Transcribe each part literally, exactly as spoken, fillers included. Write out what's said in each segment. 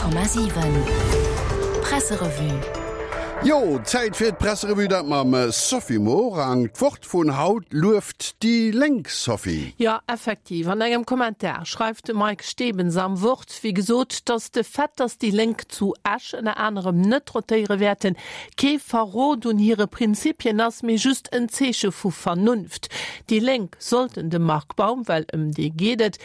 Komma sieben Presserevue. Jo, Zeit fir d Presserevue dat mam Sophie Morang fort vun Haut luft die Lenk Sophie. Ja, effektiv. An engem Kommentar schreibt Mike Stebens am Wort wie gesot, dats de Fett dats die Lenk zu Asch en anderem net rotéiere werden ke verrot und ihre Prinzipien ass mir just en Zeche vu Vernunft. Die Lenk sollten de Markbaum, weil um die gehtt,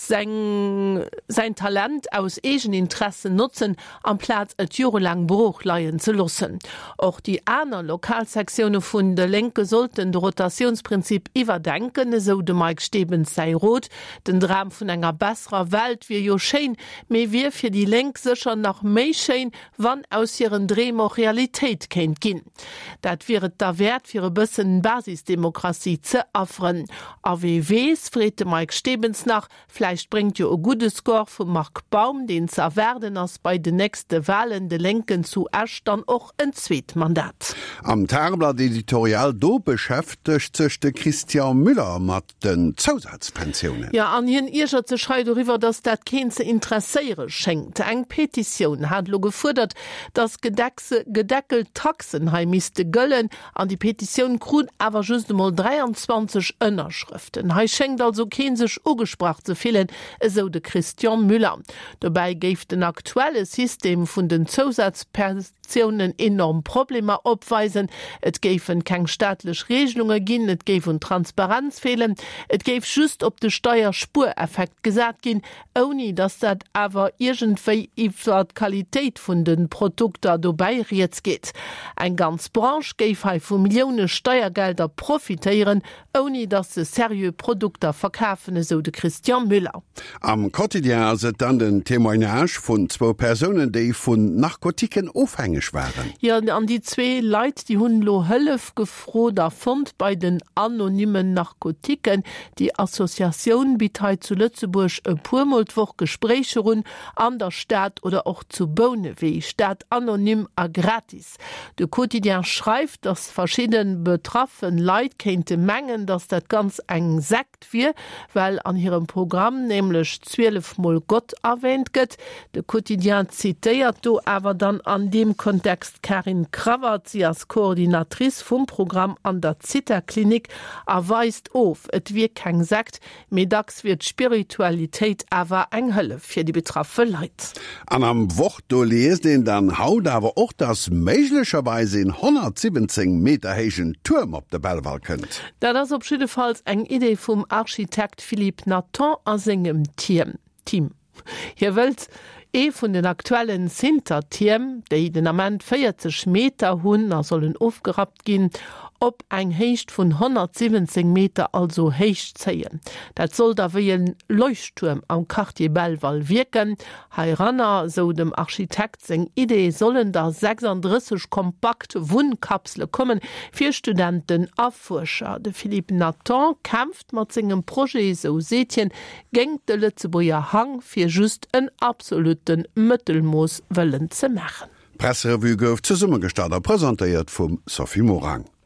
sein, sein Talent aus egen Interesse nutzen, am Platz et jurelang Bruch leiien zu lassen. Auch die anderen Lokalsektionen vun der Lenke sollten de Rotationsprinzip iwwerdenken, so de Mike Stebens sei rot, den Dram vun enger besserer Welt wie jo schein, me wir fir die Lenk secher nach méi schein, wann aus ihren Dream auch Realität kennt gin. Dat wäret da wert fir e bëssen Basisdemokratie ze affren. A W Ws frete Mike Stebens nach, vielleicht bringt jo e gutes Score vum Mark Baum, den zer werden ass bei de nächste Wahlen de Lenken zu Asch dann och en Zweetmandat. Am Tagblatt Editorial do beschäftigt sich de Christian Müller mat den Zusatzpensionen. Ja, an hien Iger ze schreit darüber, dass dat kein ze interesseiere schenkt. Eng Petition hat lo gefordert, dass Gedeckse, gedeckelt Taxen heimiste göllen, an die Petition krun aber just mal dreiundzwanzig Unterschriften. Hei schenkt also kein sich ugesprach zu fehlen, so de Christian Müller. Dabei geft den aktuelle System vun den Zusatzpensionen enorm Probleme opweisen. Et géfen keng staatlech Regelungen ginn, et géif un Transparenz fehlen, et géif just op de Steuerspureffekt gesat ginn, oni dass dat awer irgendwéi iwwer Qualitätit vun den Produkter dobei riets geht. Ein ganz Branche géif hai vu Millioune Steuergelder profitéieren, oni dass se serieux Produkter verkafen, so de Christian Müller. Am Quotidien se dann den Témoignage vun zwo Personen, déi vun Narkotiken aufhängig waren. Ja, an die zwei Leute, die hun lo Hëllef gefro der Fund bei den anonymen Narkotiken, die Assoziation bitheit zu Lützeburg e purmoltwoch Gespräche run an der Stadt oder auch zu Bonewee, Stadt anonym a gratis. De Quotidien schreibt, dass verschiedenen betroffen Leid kennte mengen, dass dat ganz eng Sekt wir, weil an ihrem Programm nämlich zwölf Mal Gott erwähnt gëtt. De Quotidien zitiert do aber dann an dem Kontext Karin Krawat, sie als Koordinatrice vom Programm an der Zitterklinik, erweist auf, et wie kein Sekt, medags wird Spiritualität aber eng Hölle für die betroffene Leute. An am Wort do lest den dann haut aber auch das möglicherweise in hundertsiebzehn Meter heischen Turm op der Bellwall könnt. Da das op schidefalls eng Idee vom Architekt Philippe Nathan an singem Team. Team. Hier wölt E vun den aktuellen Sintertiem, déi den amment vierzig Meter hunn er sollen aufgerat gin, op eng Heicht vun hundertsiebzehn Meter also heicht zeien. Dat soll da wie ein Leuchtturm am Quartier Bellwall wirken. Heiranner, so dem Architekt seng Idee, sollen da sechsunddreißig kompakt Wundkapsle kommen für Studenten a Forscher. De Philippe Nathan kämpft mat singem Projekt, so sehtchen, gengt de Lützeburger Hang fir just en absoluten Mittelmoos wëllen ze machen. Presserevue gouf zur Summe gestartet, präsentiert vom Sophie Morang.